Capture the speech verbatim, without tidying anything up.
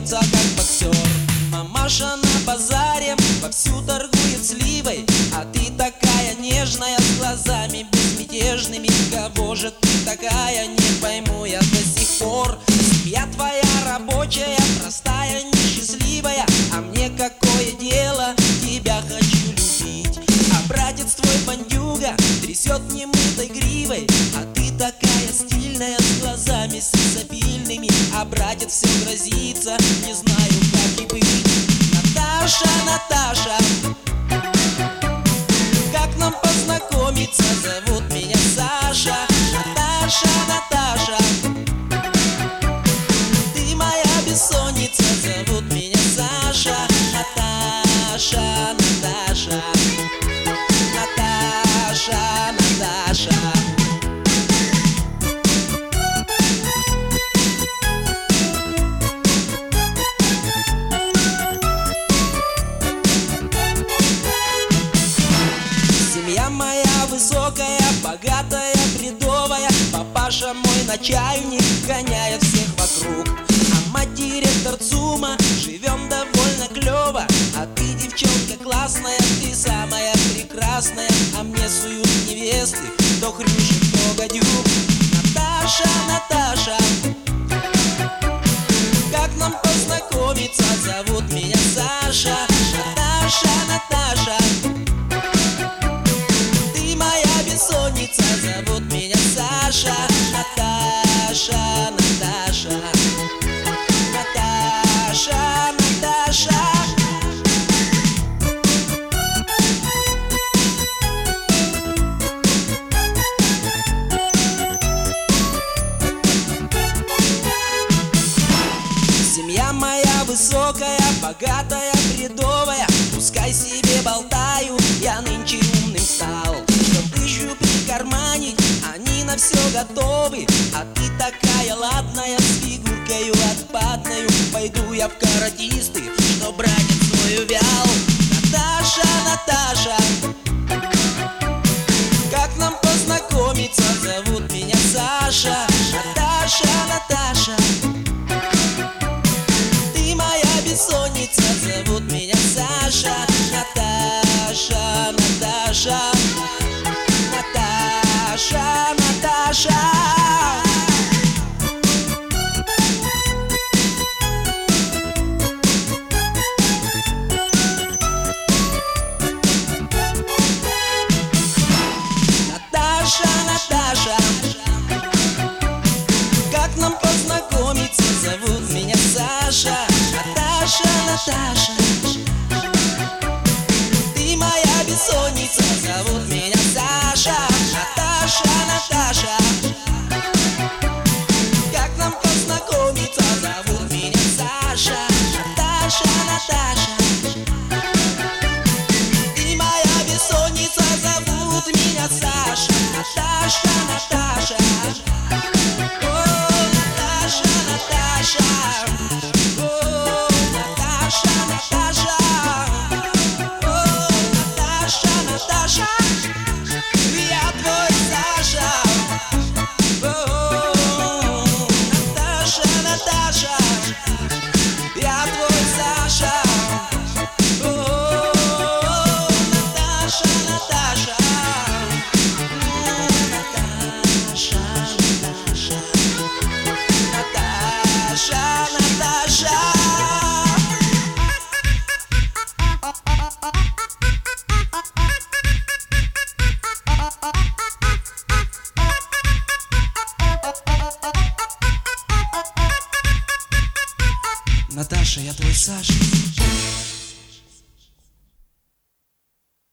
бьется, как боксер. Мамаша на базаре вовсю торгует сливой, а ты такая нежная, с глазами безмятежными. Кого же ты такая, не пойму я до сих пор. Семья твоя рабочая, простая, несчастливая, а мне какое дело, тебя хочу любить. А братец твой бандюга трясет немытой гривой, а ты такая стильная, с глазами сексапильными. А братец все грозится, не знаю, как и быть. Наташа, Наташа, как нам познакомиться? Зовут меня Саша. Наташа, Наташа, ты моя бессонница. Зовут меня Саша. Наташа, Наташа, Наташа, Наташа. Семья моя высокая, богатая, бредовая. Папаша мой начальник, гоняет всех вокруг. А мать директор ЦУМа, живем довольно клево. А ты, девчонка классная, ты самая прекрасная. А мне суют невесты, то хрюшек, то гадюк. Наташа, Наташа, как нам познакомиться? Зовут меня Саша. Наташа, Наташа, бессонница. Зовут меня Саша. Наташа, Наташа, Наташа, Наташа. Семья моя высокая, богатая, бредовая. Пускай себе болтают, я нынче умным стал. Тысячу прикарманить, они на все готовы. А ты такая ладная, с фигуркою отпадною. Пойду я в каратисты, что братец свой увял. Наташа, Наташа, как нам познакомиться? Зовут меня Саша. Наташа, Наташа, ты моя бессонница. Зовут меня Саша. Наташа, Наташа, Наташа, Наташа. Наташа, Наташа, как нам познакомиться? Зовут меня Саша. Наташа, Наташа,